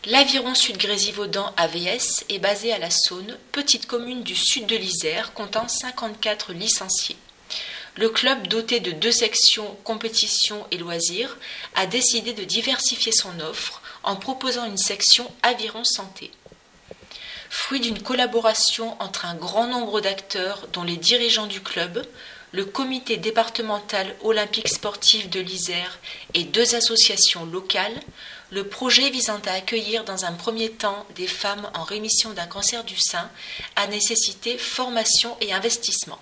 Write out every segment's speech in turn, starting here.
L'Aviron Sud Grésivaudan AVS est basé à la Saône, petite commune du sud de l'Isère comptant 54 licenciés. Le club, doté de 2 sections compétition et loisirs, a décidé de diversifier son offre en proposant une section Aviron Santé. Fruit d'une collaboration entre un grand nombre d'acteurs dont les dirigeants du club, le comité départemental olympique sportif de l'Isère et 2 associations locales, le projet visant à accueillir dans un premier temps des femmes en rémission d'un cancer du sein a nécessité formation et investissement.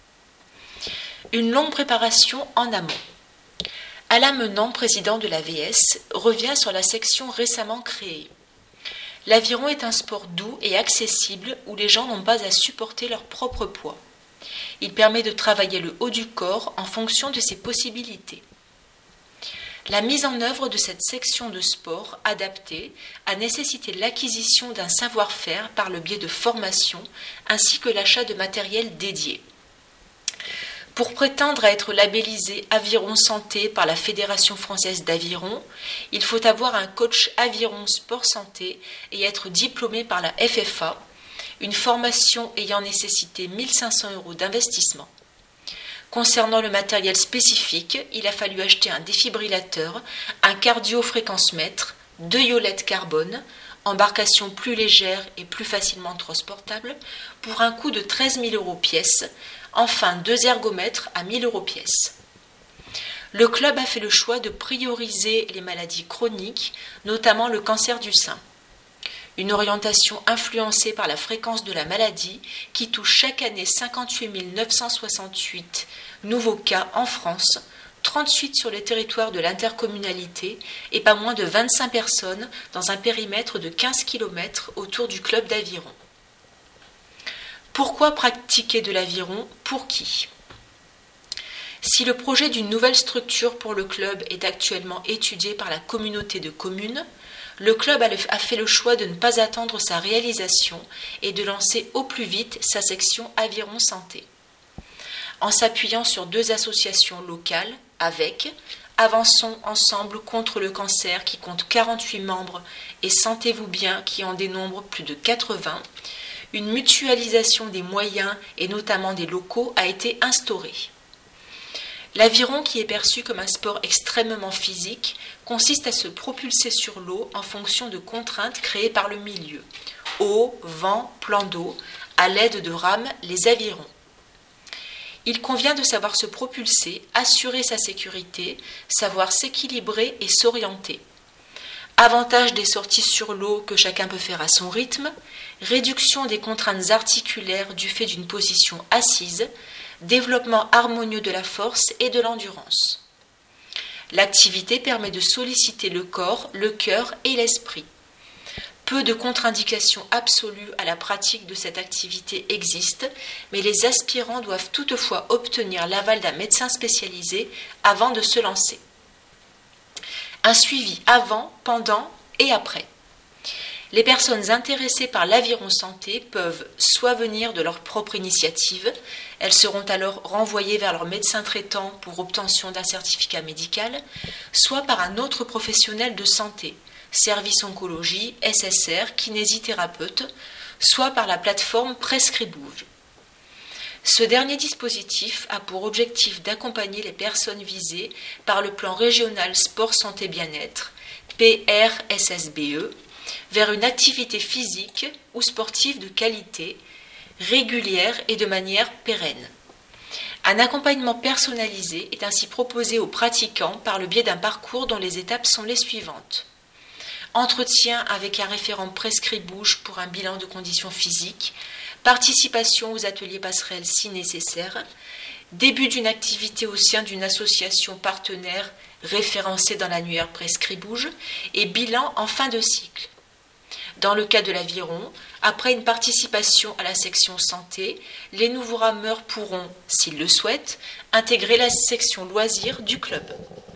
Une longue préparation en amont. Alain Menant, président de l'AVS, revient sur la section récemment créée. L'aviron est un sport doux et accessible où les gens n'ont pas à supporter leur propre poids. Il permet de travailler le haut du corps en fonction de ses possibilités. La mise en œuvre de cette section de sport adaptée a nécessité l'acquisition d'un savoir-faire par le biais de formations ainsi que l'achat de matériel dédié. Pour prétendre à être labellisé Aviron Santé par la Fédération française d'aviron, il faut avoir un coach aviron sport santé et être diplômé par la FFA, une formation ayant nécessité 1 500 € d'investissement. Concernant le matériel spécifique, il a fallu acheter un défibrillateur, un cardio-fréquence-mètre, 2 iolettes carbone, embarcation plus légère et plus facilement transportable, pour un coût de 13 000 € pièce, enfin 2 ergomètres à 1 000 € pièce. Le club a fait le choix de prioriser les maladies chroniques, notamment le cancer du sein. Une orientation influencée par la fréquence de la maladie qui touche chaque année 58 968 nouveaux cas en France, 38 sur le territoire de l'intercommunalité et pas moins de 25 personnes dans un périmètre de 15 km autour du club d'aviron. Pourquoi pratiquer de l'aviron? Pour qui? Si le projet d'une nouvelle structure pour le club est actuellement étudié par la communauté de communes, le club a fait le choix de ne pas attendre sa réalisation et de lancer au plus vite sa section Aviron Santé. En s'appuyant sur 2 associations locales avec Avançons ensemble contre le cancer qui compte 48 membres et Sentez-vous bien qui en dénombre plus de 80, une mutualisation des moyens et notamment des locaux a été instaurée. L'aviron, qui est perçu comme un sport extrêmement physique, consiste à se propulser sur l'eau en fonction de contraintes créées par le milieu. Eau, vent, plan d'eau, à l'aide de rames, les avirons. Il convient de savoir se propulser, assurer sa sécurité, savoir s'équilibrer et s'orienter. Avantage des sorties sur l'eau que chacun peut faire à son rythme, réduction des contraintes articulaires du fait d'une position assise, développement harmonieux de la force et de l'endurance. L'activité permet de solliciter le corps, le cœur et l'esprit. Peu de contre-indications absolues à la pratique de cette activité existent, mais les aspirants doivent toutefois obtenir l'aval d'un médecin spécialisé avant de se lancer. Un suivi avant, pendant et après. Les personnes intéressées par l'aviron santé peuvent soit venir de leur propre initiative, elles seront alors renvoyées vers leur médecin traitant pour obtention d'un certificat médical, soit par un autre professionnel de santé, service oncologie, SSR, kinésithérapeute, soit par la plateforme Prescribouge. Ce dernier dispositif a pour objectif d'accompagner les personnes visées par le plan régional sport santé bien-être, PRSSBE, vers une activité physique ou sportive de qualité, régulière et de manière pérenne. Un accompagnement personnalisé est ainsi proposé aux pratiquants par le biais d'un parcours dont les étapes sont les suivantes. Entretien avec un référent Prescribouge pour un bilan de conditions physiques, participation aux ateliers passerelles si nécessaire, début d'une activité au sein d'une association partenaire référencée dans l'annuaire Prescribouge et bilan en fin de cycle. Dans le cas de l'aviron, après une participation à la section santé, les nouveaux rameurs pourront, s'ils le souhaitent, intégrer la section loisirs du club.